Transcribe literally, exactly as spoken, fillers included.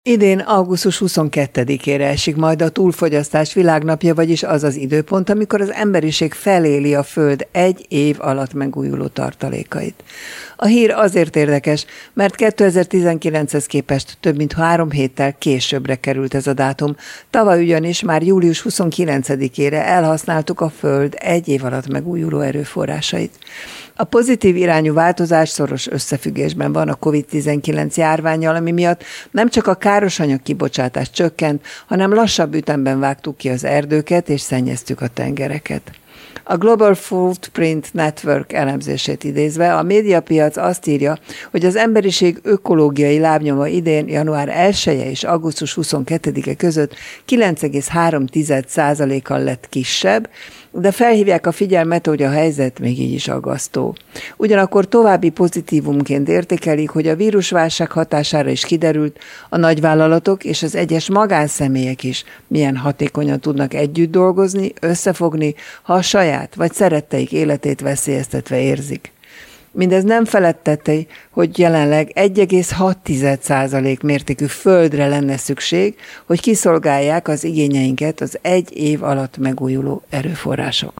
Idén augusztus huszonkettedikére esik majd a túlfogyasztás világnapja, vagyis az az időpont, amikor az emberiség feléli a Föld egy év alatt megújuló tartalékait. A hír azért érdekes, mert kétezer-tizenkilenchez képest több mint három héttel későbbre került ez a dátum. Tavaly ugyanis már július huszonkilencedikére elhasználtuk a Föld egy év alatt megújuló erőforrásait. A pozitív irányú változás szoros összefüggésben van a kovid tizenkilenc járvánnyal, ami miatt nem csak a károsanyag kibocsátás csökkent, hanem lassabb ütemben vágtuk ki az erdőket és szennyeztük a tengereket. A Global Footprint Network elemzését idézve a médiapiac azt írja, hogy az emberiség ökológiai lábnyoma idén január elseje és augusztus huszonkettedike között kilenc egész három százalékkal lett kisebb, de felhívják a figyelmet, hogy a helyzet még így is aggasztó. Ugyanakkor további pozitívumként értékelik, hogy a vírusválság hatására is kiderült, a nagyvállalatok és az egyes magánszemélyek is milyen hatékonyan tudnak együtt dolgozni, összefogni, ha a saját vagy szeretteik életét veszélyeztetve érzik. Mindez nem feledteti, hogy jelenleg egy egész hat százalék mértékű földre lenne szükség, hogy kiszolgálják az igényeinket az egy év alatt megújuló erőforrások.